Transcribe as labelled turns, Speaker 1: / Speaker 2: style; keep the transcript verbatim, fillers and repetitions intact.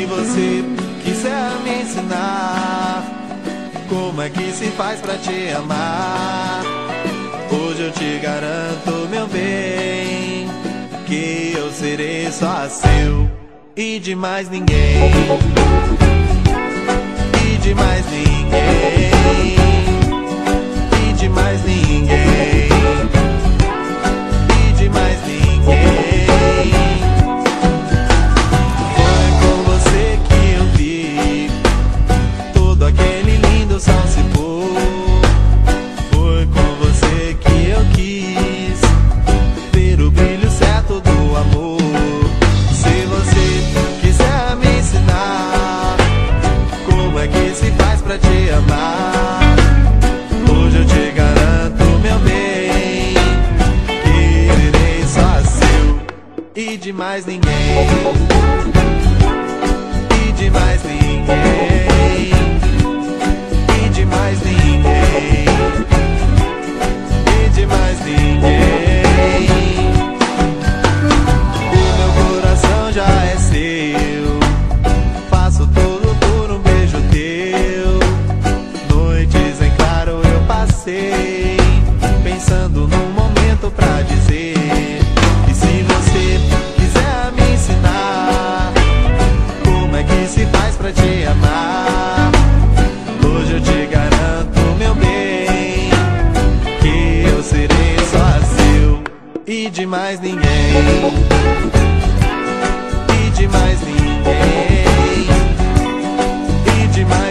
Speaker 1: você quiser me ensinar como é que se faz pra te amar, hoje eu te garanto, meu bem, que eu serei só seu e de mais ninguém, e de mais ninguém, e de mais ninguém, e de mais ninguém. Foi com você que eu vi todo aquele lindo sol se pôr. Foi com você que eu quis ver o brilho certo do amor. Se você quiser me ensinar como é que se faz pra te amar, hoje eu te garanto, meu bem, que serei só seu e de mais ninguém, e de mais ninguém, e de mais ninguém, e de mais ninguém. O meu coração já é seu, faço tudo por um beijo teu. Noites em claro eu passei, pensando num momento pra dizer. E se você quiser me ensinar como é que se faz pra te amar, hoje eu te garanto, meu bem, que eu serei só seu e de mais ninguém, e de mais ninguém, e de mais